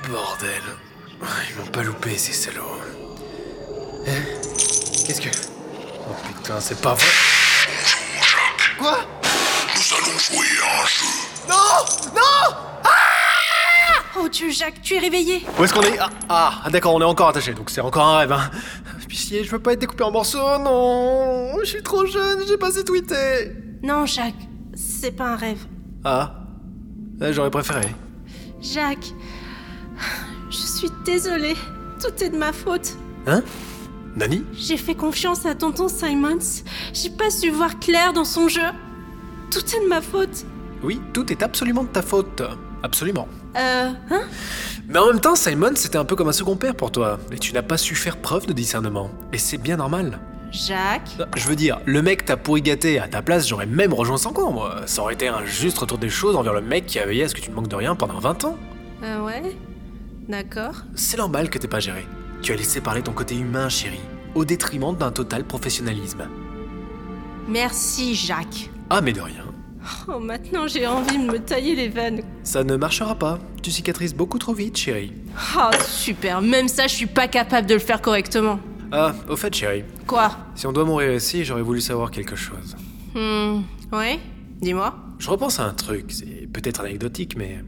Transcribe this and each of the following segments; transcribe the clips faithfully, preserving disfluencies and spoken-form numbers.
Bordel. Ils m'ont pas loupé, ces salauds. Hein? Qu'est-ce que... Oh putain, c'est pas vrai. Bonjour, Jacques. Quoi? Nous allons jouer à un jeu. Non! Non! Oh Dieu, Jacques, tu es réveillé? Où est-ce qu'on est? Ah, ah d'accord, on est encore attaché, donc c'est encore un rêve, hein. Pitié, je veux pas être découpé en morceaux, non. Je suis trop jeune, j'ai pas assez tweeté. Non, Jacques, c'est pas un rêve. Ah, eh, j'aurais préféré. Jacques, je suis désolée. Tout est de ma faute. Hein? Nani? J'ai fait confiance à tonton Simons. J'ai pas su voir clair dans son jeu. Tout est de ma faute. Oui, tout est absolument de ta faute. Absolument. Euh, hein? Mais en même temps, Simon, c'était un peu comme un second père pour toi. Et tu n'as pas su faire preuve de discernement. Et c'est bien normal. Jacques? Je veux dire, le mec t'a pourri gâté. À ta place, j'aurais même rejoint son camp, moi. Ça aurait été un juste retour des choses envers le mec qui a veillé à ce que tu ne manques de rien pendant vingt ans. Euh, ouais. D'accord. C'est normal que t'aies pas géré. Tu as laissé parler ton côté humain, chérie, au détriment d'un total professionnalisme. Merci, Jacques. Ah, mais de rien. Oh, maintenant j'ai envie de me tailler les veines. Ça ne marchera pas. Tu cicatrises beaucoup trop vite, chérie. Oh, super. Même ça, je suis pas capable de le faire correctement. Ah, au fait, chérie, Quoi? si on doit mourir ici, j'aurais voulu savoir quelque chose. Hmm, ouais? Dis-moi. Je repense à un truc, c'est peut-être anecdotique, mais...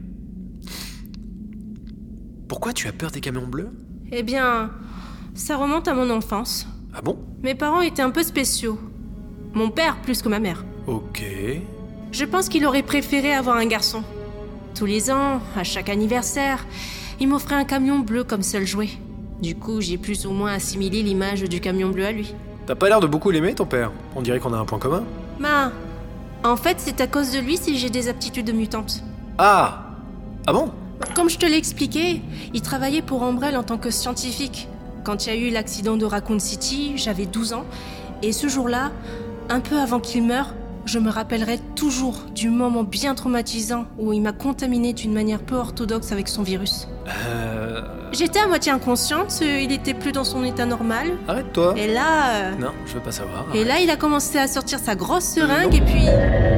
Pourquoi tu as peur des camions bleus? Eh bien, ça remonte à mon enfance. Ah bon? Mes parents étaient un peu spéciaux. Mon père plus que ma mère. Ok... Je pense qu'il aurait préféré avoir un garçon. Tous les ans, à chaque anniversaire, il m'offrait un camion bleu comme seul jouet. Du coup, j'ai plus ou moins assimilé l'image du camion bleu à lui. T'as pas l'air de beaucoup l'aimer, ton père. On dirait qu'on a un point commun. Bah, en fait, c'est à cause de lui si j'ai des aptitudes de mutante. Ah! Ah bon? Comme je te l'ai expliqué, il travaillait pour Umbrella en tant que scientifique. Quand il y a eu l'accident de Raccoon City, j'avais douze ans. Et ce jour-là, un peu avant qu'il meure, je me rappellerai toujours du moment bien traumatisant où il m'a contaminée d'une manière peu orthodoxe avec son virus. Euh... J'étais à moitié inconsciente, euh, il était plus dans son état normal. Arrête-toi. Et là... euh, Non, je veux pas savoir. Et là, il a commencé à sortir sa grosse seringue et puis...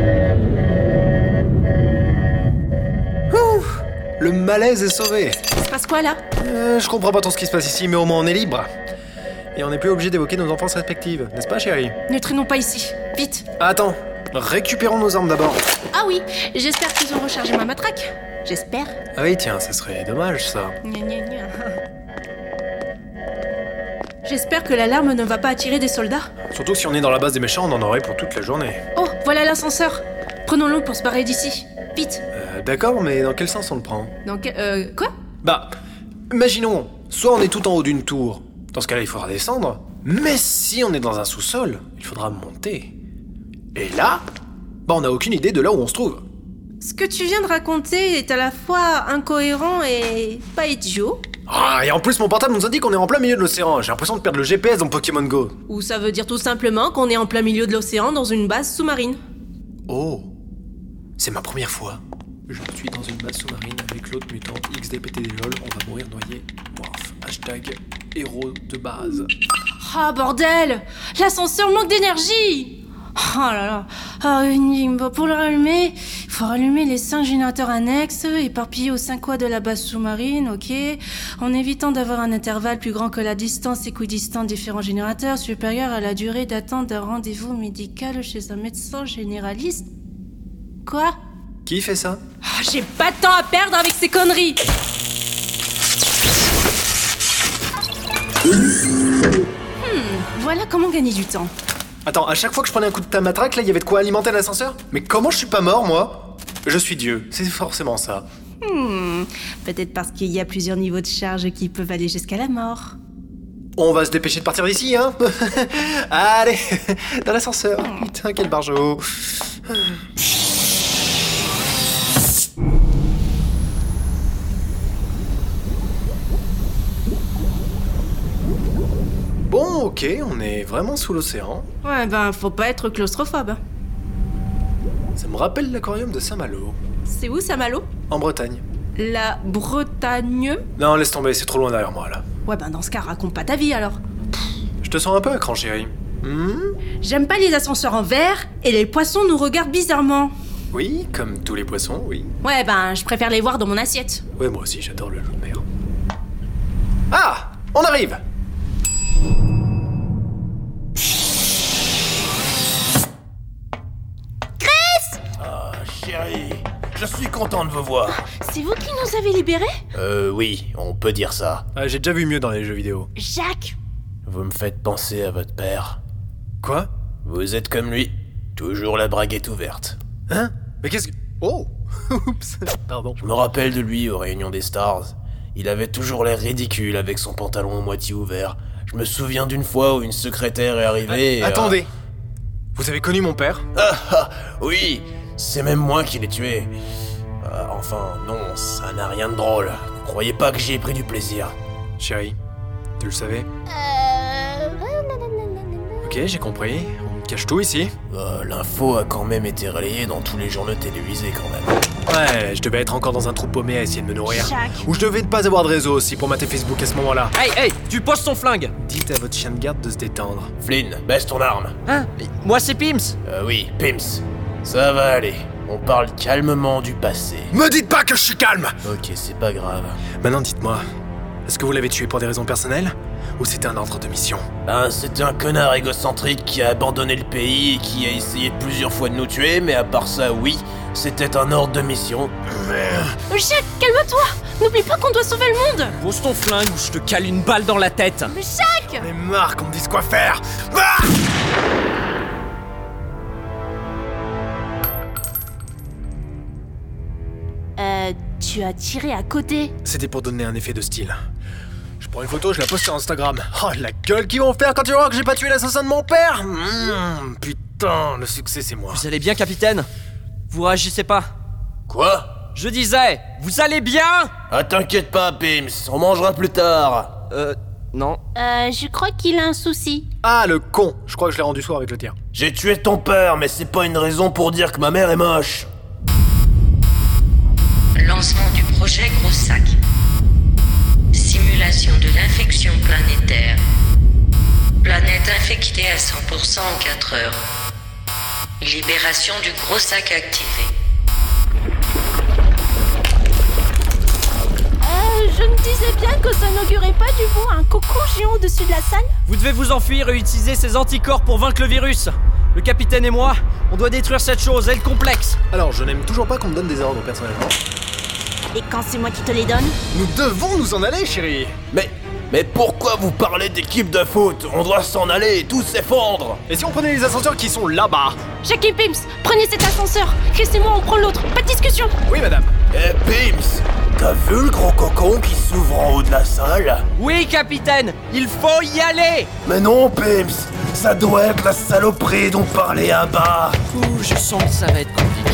Ouh, le malaise est sauvé. Il se passe quoi là? Euh, je comprends pas trop ce qui se passe ici, mais au moins on est libre. Et on n'est plus obligé d'évoquer nos enfances respectives, n'est-ce pas, chérie? Ne traînons pas ici, vite. Attends, récupérons nos armes d'abord. Ah oui, j'espère qu'ils ont rechargé ma matraque. J'espère. Ah oui, tiens, ça serait dommage, ça. Gna, gna, gna. J'espère que l'alarme ne va pas attirer des soldats. Surtout que si on est dans la base des méchants, on en aurait pour toute la journée. Oh, voilà l'ascenseur. Prenons-le pour se barrer d'ici. Vite. Euh, d'accord, mais dans quel sens on le prend? Donc, euh, quoi? Bah, imaginons, soit on est tout en haut d'une tour. Dans ce cas-là, il faudra descendre. Mais si on est dans un sous-sol, il faudra monter. Et là, bah on n'a aucune idée de là où on se trouve. Ce que tu viens de raconter est à la fois incohérent et pas idiot. Ah, et en plus, mon portable nous indique qu'on est en plein milieu de l'océan. J'ai l'impression de perdre le G P S dans Pokémon Go. Ou ça veut dire tout simplement qu'on est en plein milieu de l'océan dans une base sous-marine. Oh, c'est ma première fois. Je suis dans une base sous-marine avec l'autre mutante X D P T D lol, on va mourir noyé. Morph, hashtag héros de base. Ah bordel! L'ascenseur manque d'énergie! Oh là là! Ah, bah, pour le rallumer, il faut rallumer les cinq générateurs annexes, éparpillés aux cinq coins de la base sous-marine, ok? En évitant d'avoir un intervalle plus grand que la distance équidistante des différents générateurs, supérieure à la durée d'attente d'un rendez-vous médical chez un médecin généraliste. Quoi? Qui fait ça? Oh, j'ai pas de temps à perdre avec ces conneries! Hmm, voilà comment gagner du temps. Attends, à chaque fois que je prenais un coup de ta matraque, là, il y avait de quoi alimenter l'ascenseur? Mais comment je suis pas mort, moi? Je suis Dieu, c'est forcément ça. Hmm, peut-être parce qu'il y a plusieurs niveaux de charge qui peuvent aller jusqu'à la mort. On va se dépêcher de partir d'ici, hein? Allez, dans l'ascenseur. Putain, quel barjot. Bon, ok, on est vraiment sous l'océan. Ouais, ben, faut pas être claustrophobe. Ça me rappelle l'aquarium de Saint-Malo, C'est où, Saint-Malo? en Bretagne. La Bretagne? Non, laisse tomber, c'est trop loin derrière moi, là. Ouais, ben, dans ce cas, raconte pas ta vie, alors. Je te sens un peu à cran, chérie. Hmm? J'aime pas les ascenseurs en verre, et les poissons nous regardent bizarrement. Oui, comme tous les poissons, oui. Ouais, ben, je préfère les voir dans mon assiette. Ouais, moi aussi, j'adore le loup de mer. Ah, on arrive. Ah, chérie, je suis content de vous voir. C'est vous qui nous avez libérés? Euh, oui, on peut dire ça. Ah, j'ai déjà vu mieux dans les jeux vidéo. Jacques! Vous me faites penser à votre père. Quoi? Vous êtes comme lui, toujours la braguette ouverte. Hein? Mais qu'est-ce que... Oh. Oups. Pardon. Je me rappelle de lui aux réunions des Stars. Il avait toujours l'air ridicule avec son pantalon à moitié ouvert. Je me souviens d'une fois où une secrétaire est arrivée et... Attendez. Vous avez connu mon père? Ah, ah, oui, c'est même moi qui l'ai tué. Euh, enfin, non, ça n'a rien de drôle. Vous croyez pas que j'y ai pris du plaisir? Chérie, tu le savais? Euh... Ok, j'ai compris. On me cache tout ici. Euh, l'info a quand même été relayée dans tous les journaux télévisés quand même. Ouais, je devais être encore dans un trou paumé à essayer de me nourrir. Jacques. Ou je devais ne pas avoir de réseau aussi pour mater Facebook à ce moment-là. Hey, hey, tu poses ton flingue. Dites à votre chien de garde de se détendre. Flynn, baisse ton arme. Hein? Moi c'est Pims. Euh, oui, Pims. Ça va aller. On parle calmement du passé. Me dites pas que je suis calme! Ok, c'est pas grave. Maintenant, dites-moi, est-ce que vous l'avez tué pour des raisons personnelles? Ou c'était un ordre de mission? Ben, c'était un connard égocentrique qui a abandonné le pays et qui a essayé plusieurs fois de nous tuer, mais à part ça, oui, c'était un ordre de mission. Jacques, calme-toi! N'oublie pas qu'on doit sauver le monde! Pose ton flingue ou je te cale une balle dans la tête. Mais Jacques! J'en ai marre qu'on me dise quoi faire! Ah! Euh, tu as tiré à côté. C'était pour donner un effet de style. Je prends une photo, je la poste sur Instagram. Oh, la gueule qu'ils vont faire quand ils vont voir que j'ai pas tué l'assassin de mon père! Mmh, putain, le succès c'est moi. Vous allez bien, capitaine? Vous réagissez pas? Quoi? Je disais, vous allez bien? Ah, t'inquiète pas, Pims, on mangera plus tard. Euh, non. Euh, je crois qu'il a un souci. Ah, le con! Je crois que je l'ai rendu sourd avec le tir. J'ai tué ton père, mais c'est pas une raison pour dire que ma mère est moche. Lancement du projet Gros Sac. Simulation de l'infection planétaire. Planète infectée à cent pour cent en quatre heures. Libération du Gros Sac activé. Euh, je me disais bien que ça n'augurait pas du bon un cocon géant au-dessus de la salle. Vous devez vous enfuir et utiliser ces anticorps pour vaincre le virus. Le capitaine et moi, on doit détruire cette chose, elle complexe. Alors, je n'aime toujours pas qu'on me donne des ordres personnellement. Et quand c'est moi qui te les donne? Nous devons nous en aller, chérie! Mais, mais pourquoi vous parlez d'équipe de foot? On doit s'en aller et tout s'effondre. Et si on prenait les ascenseurs qui sont là-bas? Jacques et Pims, prenez cet ascenseur. Chris et moi, on prend l'autre. Pas de discussion. Oui, madame. Eh, Pims, t'as vu le gros cocon qui s'ouvre en haut de la salle? Oui, capitaine, il faut y aller. Mais non, Pims, ça doit être la saloperie dont parlait Abba. Ouh, je sens que ça va être compliqué.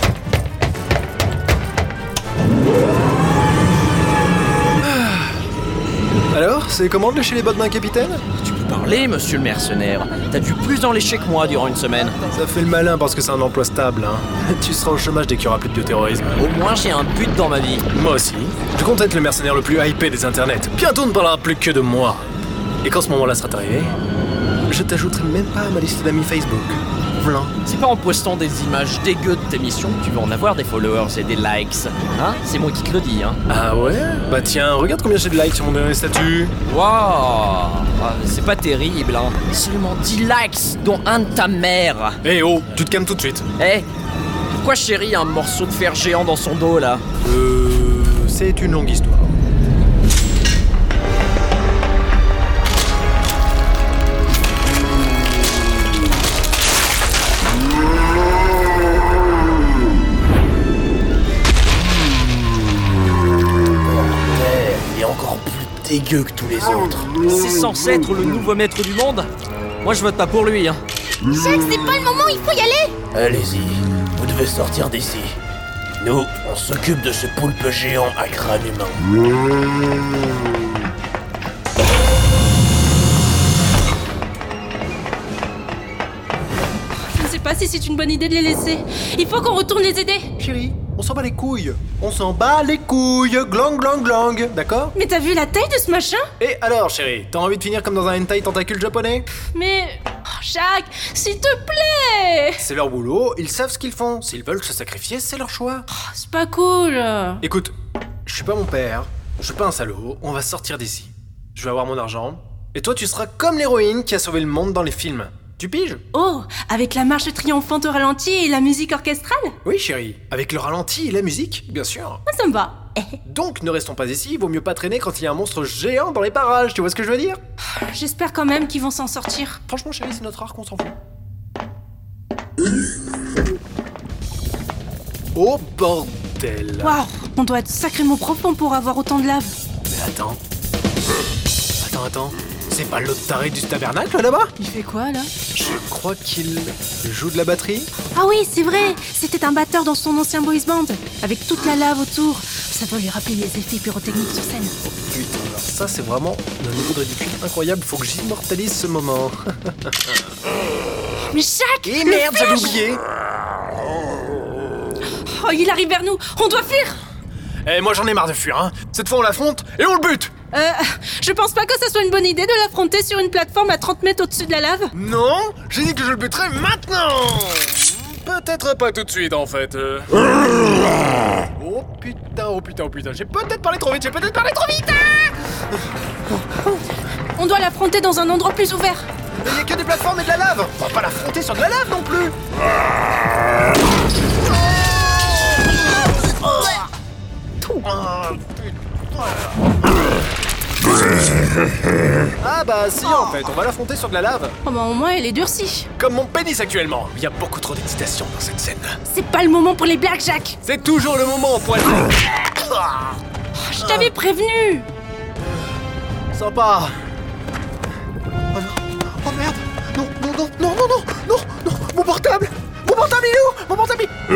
Alors, c'est comment de lécher les bottes d'un capitaine? Tu peux parler, monsieur le mercenaire. T'as du plus dans l'échec que moi durant une semaine. Ça fait le malin parce que c'est un emploi stable, hein. Tu seras au chômage dès qu'il y aura plus de bioterrorisme. Au moins, j'ai un but dans ma vie. Moi aussi. Je compte être le mercenaire le plus hypé des internets. Bientôt on ne parlera plus que de moi. Et quand ce moment-là sera arrivé, je t'ajouterai même pas à ma liste d'amis Facebook. V'lan. C'est pas en postant des images dégueu de tes missions que tu vas en avoir des followers et des likes. Hein? C'est moi qui te le dis, hein. Ah ouais? Bah tiens, regarde combien j'ai de likes sur mon dernier statut. Waouh! Ah, c'est pas terrible, hein. Seulement dix likes, dont un de ta mère. Eh oh, tu te calmes tout de suite. Eh, pourquoi chérie a un morceau de fer géant dans son dos, là? Euh... C'est une longue histoire. Dégueu que tous les autres. C'est censé être le nouveau maître du monde? Moi je vote pas pour lui, hein. Jacques, c'est pas le moment, il faut y aller. Allez-y, vous devez sortir d'ici. Nous, on s'occupe de ce poulpe géant à crâne humain. Je ne sais pas si c'est une bonne idée de les laisser. Il faut qu'on retourne les aider. Chérie, on s'en bat les couilles. On s'en bat les couilles. Glang, glang, glang. D'accord? Mais t'as vu la taille de ce machin? Et alors, chérie, t'as envie de finir comme dans un hentai tentacule japonais? Mais... oh, Jacques, s'il te plaît! C'est leur boulot, ils savent ce qu'ils font. S'ils veulent se sacrifier, c'est leur choix. Oh, c'est pas cool. Écoute, je suis pas mon père, je suis pas un salaud, on va sortir d'ici. Je vais avoir mon argent, et toi tu seras comme l'héroïne qui a sauvé le monde dans les films. Tu piges? Oh, avec la marche triomphante au ralenti et la musique orchestrale? Oui chérie, avec le ralenti et la musique, bien sûr. Ça me va. Donc ne restons pas ici, il vaut mieux pas traîner quand il y a un monstre géant dans les parages, tu vois ce que je veux dire? J'espère quand même qu'ils vont s'en sortir. Franchement chérie, c'est notre arc, on s'en fout. Oh bordel! Waouh, on doit être sacrément profond pour avoir autant de lave. Mais attends... Attends, attends... C'est pas l'autre taré du tabernacle là-bas? Il fait quoi là? Je crois qu'il joue de la batterie. Ah oui, c'est vrai. C'était un batteur dans son ancien boys band, avec toute la lave autour. Ça doit lui rappeler les effets pyrotechniques sur scène. Oh putain, alors ça c'est vraiment un niveau de ridicule incroyable. Faut que j'immortalise ce moment. Mais Jacques! Et le merde, j'avais flash! oublié. Oh, il arrive vers nous. On doit fuir. Eh, moi j'en ai marre de fuir, hein. Cette fois on l'affronte et on le bute. Euh, je pense pas que ça soit une bonne idée de l'affronter sur une plateforme à trente mètres au-dessus de la lave. Non, j'ai dit que je le buterais maintenant. Peut-être pas tout de suite en fait. euh. Oh putain, oh putain, oh putain, j'ai peut-être parlé trop vite, j'ai peut-être parlé trop vite. hein. On doit l'affronter dans un endroit plus ouvert. Mais il y a que des plateformes et de la lave. On va pas l'affronter sur de la lave non plus. Ah bah si en fait, on va l'affronter sur de la lave. Oh bah au moins elle est durcie. Comme mon pénis actuellement. Il y a beaucoup trop d'excitation dans cette scène. C'est pas le moment pour les blagues, Jacques. C'est toujours le moment pour être... Je t'avais prévenu. Sympa. Oh non. Oh merde. Non, non, non, non, non, non, non, non. Mon portable. Mon portable il est où? Mon portable il...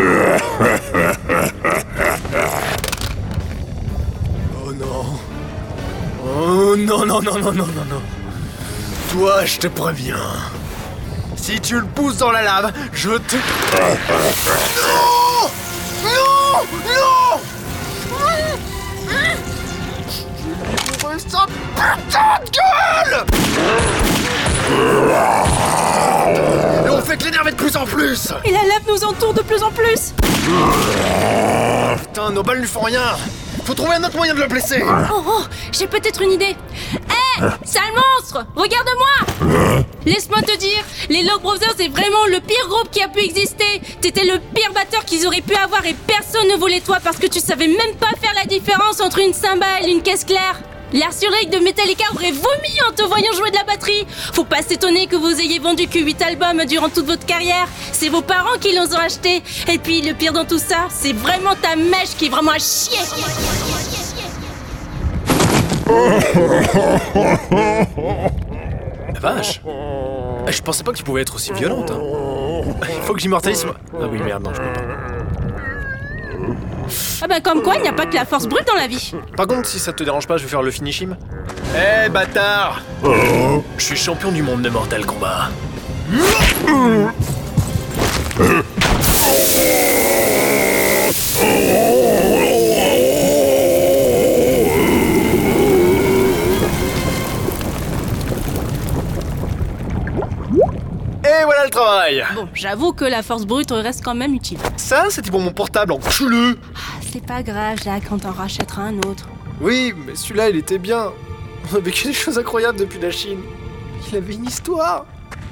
Oh non. Oh non, non, non, non, non, non, non. Toi, je te préviens. Si tu le pousses dans la lave, je te... Non! Non! Non! Je lui bourrerai sa putain de gueule! Et on fait que l'énerver de plus en plus! Et la lave nous entoure de plus en plus. Putain, nos balles lui font rien! Faut trouver un autre moyen de le blesser! Oh oh, j'ai peut-être une idée. Hé, sale monstre, regarde-moi. Laisse-moi te dire, les Log Brothers est vraiment le pire groupe qui a pu exister. T'étais le pire batteur qu'ils auraient pu avoir et personne ne voulait toi parce que tu savais même pas faire la différence entre une cymbale et une caisse claire. L'artillerie de Metallica aurait vomi en te voyant jouer de la batterie. Faut pas s'étonner que vous ayez vendu que huit albums durant toute votre carrière. C'est vos parents qui les ont achetés. Et puis le pire dans tout ça, c'est vraiment ta mèche qui est vraiment à chier. La vache! Je pensais pas que tu pouvais être aussi violente. Hein. Il faut que j'immortalise... Ah oui, merde, non, je peux pas. Ah bah comme quoi, il n'y a pas que la force brute dans la vie. Par contre, si ça te dérange pas, je vais faire le finish him. Eh hey, bâtard! Je suis champion du monde de Mortal Kombat. Et voilà le travail! Bon, j'avoue que la force brute reste quand même utile. Ça, c'était pour mon portable, enculé! Ah, c'est pas grave, Jacques, on t'en rachètera un autre. Oui, mais celui-là, il était bien. On a vécu des choses incroyables depuis la Chine. Il avait une histoire.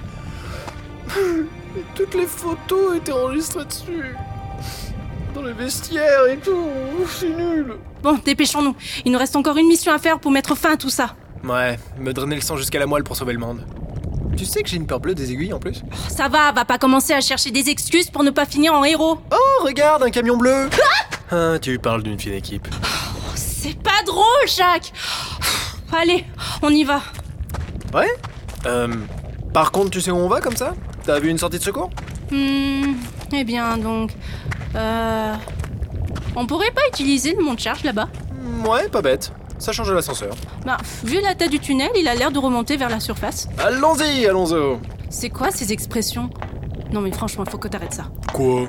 Et toutes les photos étaient enregistrées dessus. Dans les vestiaires et tout. C'est nul. Bon, dépêchons-nous. Il nous reste encore une mission à faire pour mettre fin à tout ça. Ouais, me drainer le sang jusqu'à la moelle pour sauver le monde. Tu sais que j'ai une peur bleue des aiguilles en plus? Oh, ça va, va pas commencer à chercher des excuses pour ne pas finir en héros. Oh, regarde, un camion bleu. Ah, tu parles d'une fine équipe. Oh, c'est pas drôle, Jacques. Allez, on y va. Ouais? Euh... Par contre, tu sais où on va comme ça? T'as vu une sortie de secours? Hmm... Eh bien, donc... Euh... On pourrait pas utiliser le monte-charge là-bas? Ouais, pas bête. Ça change l'ascenseur. Bah, vu la taille du tunnel, il a l'air de remonter vers la surface. Allons-y, allons-y. C'est quoi ces expressions? Non mais franchement, faut que t'arrêtes ça. Quoi?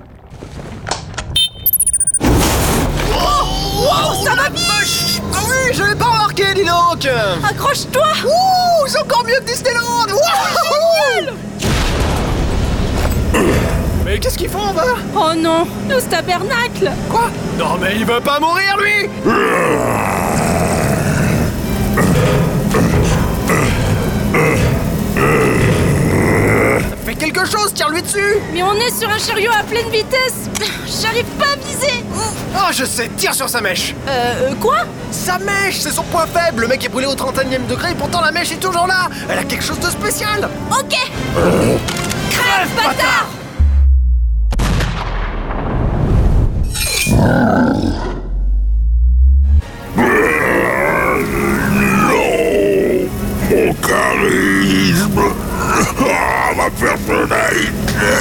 Oh, ça va vite! Ah oui, je l'ai pas remarqué, dis donc! Accroche-toi! Ouh, c'est encore mieux que Disneyland! Ouh, génial! Mais qu'est-ce qu'ils font en bas? Oh non, le tabernacle. Quoi? Non mais il veut pas mourir lui! Fais quelque chose, tire-lui dessus! Mais on est sur un chariot à pleine vitesse. J'arrive pas à viser. Oh je sais, tire sur sa mèche! Euh, quoi? Sa mèche, c'est son point faible! Le mec est brûlé au trente-et-unième degré, pourtant la mèche est toujours là! Elle a quelque chose de spécial! Ok. Crève, bâtard. Mon charisme ah, ma personnalité.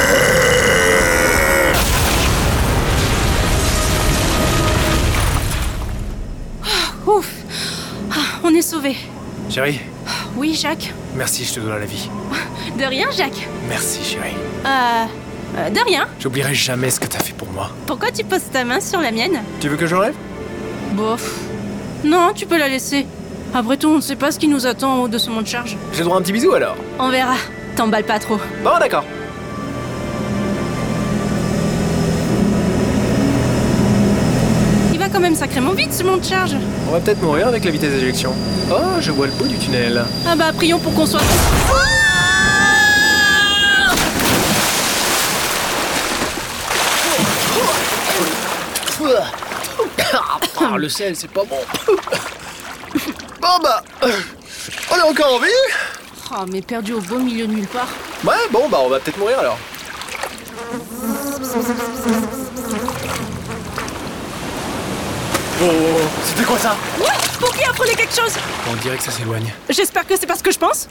Ouf. Ah, on est sauvés. Chérie, Oui, Jacques. merci, je te dois la vie. De rien, Jacques. Merci chérie. Euh... euh, de rien. J'oublierai jamais ce que t'as fait pour moi. Pourquoi tu poses ta main sur la mienne? Tu veux que je rêve? Bof. Non, tu peux la laisser. Après tout, on ne sait pas ce qui nous attend en haut de ce mont de charge. J'ai droit à un petit bisou alors? On verra. T'emballes pas trop. Bon d'accord. Il va quand même sacrément vite ce mont de charge. On va peut-être mourir avec la vitesse d'éjection. Oh, je vois le bout du tunnel. Ah bah prions pour qu'on soit... Ah, le sel, c'est pas bon. Bon bah, on est encore en vie? Oh, mais perdu au beau milieu de nulle part. Ouais, bon bah on va peut-être mourir alors. Oh, c'était quoi ça? Ouais, Spooky a frôlé quelque chose. On dirait que ça s'éloigne. J'espère que c'est pas ce que je pense.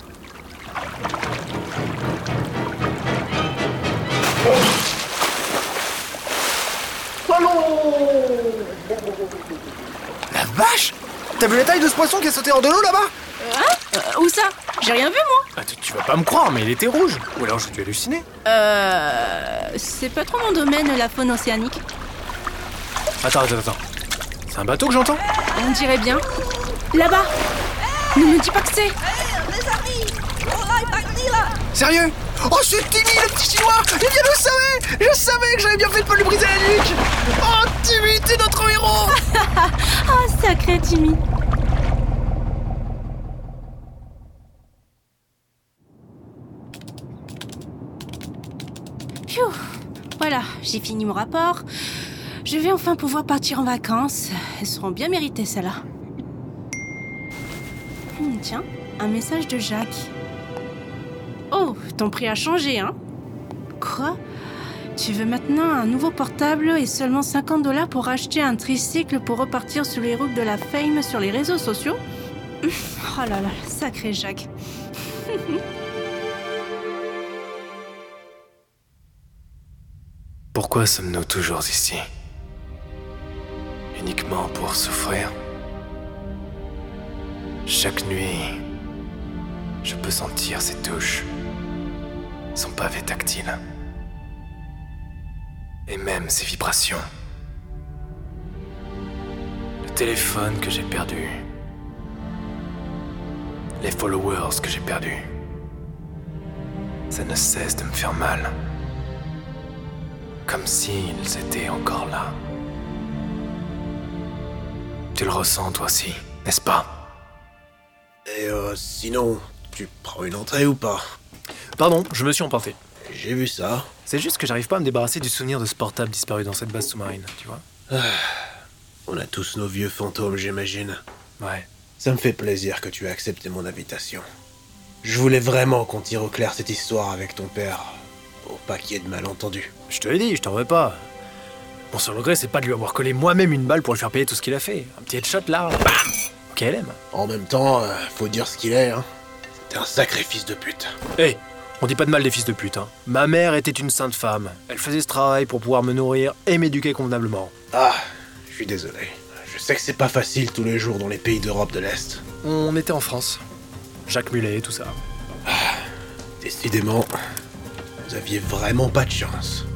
La vache! T'as vu la taille de ce poisson qui a sauté hors de l'eau là-bas? Hein euh, Où ça? J'ai rien vu, moi. Ah, tu, tu vas pas me croire, mais il était rouge. Ou alors j'ai dû halluciner. Euh... C'est pas trop mon domaine, la faune océanique. Attends, attends, attends. C'est un bateau que j'entends? On dirait bien. Là-bas. Ne me dis pas que c'est... Sérieux? Oh, c'est Timmy, le petit chinois! Eh bien, je savais! Je savais que j'avais bien fait de pas lui briser la nuque! Oh, Timmy, t'es notre héros! Oh, sacré Timmy. Pfiou. Voilà, j'ai fini mon rapport. Je vais enfin pouvoir partir en vacances. Elles seront bien méritées, celles-là. Hum, tiens, un message de Jacques. Oh, ton prix a changé, hein? Quoi? Tu veux maintenant un nouveau portable et seulement cinquante dollars pour acheter un tricycle pour repartir sur les routes de la fame sur les réseaux sociaux? Oh là là, sacré Jacques. Pourquoi sommes-nous toujours ici? Uniquement pour souffrir? Chaque nuit, je peux sentir ses touches, son pavé tactile, et même ses vibrations. Le téléphone que j'ai perdu, les followers que j'ai perdus, ça ne cesse de me faire mal, comme s'ils étaient encore là. Tu le ressens toi aussi, n'est-ce pas? Et euh, sinon, tu prends une entrée ou pas? Pardon, je me suis emporté. J'ai vu ça. C'est juste que j'arrive pas à me débarrasser du souvenir de ce portable disparu dans cette base sous-marine, tu vois? On a tous nos vieux fantômes, j'imagine. Ouais. Ça me fait plaisir que tu aies accepté mon invitation. Je voulais vraiment qu'on tire au clair cette histoire avec ton père, pour pas qu'il y ait de malentendus. Je te l'ai dit, je t'en veux pas. Mon seul regret, c'est pas de lui avoir collé moi-même une balle pour lui faire payer tout ce qu'il a fait. Un petit headshot là, bam! Ok, elle aime. En même temps, euh, faut dire ce qu'il est, hein. C'était un sacré fils de pute. Hé, hey, on dit pas de mal des fils de pute, hein. Ma mère était une sainte femme. Elle faisait ce travail pour pouvoir me nourrir et m'éduquer convenablement. Ah, je suis désolé. Je sais que c'est pas facile tous les jours dans les pays d'Europe de l'Est. On était en France. Jacques Mulet, tout ça. Ah, décidément, vous aviez vraiment pas de chance.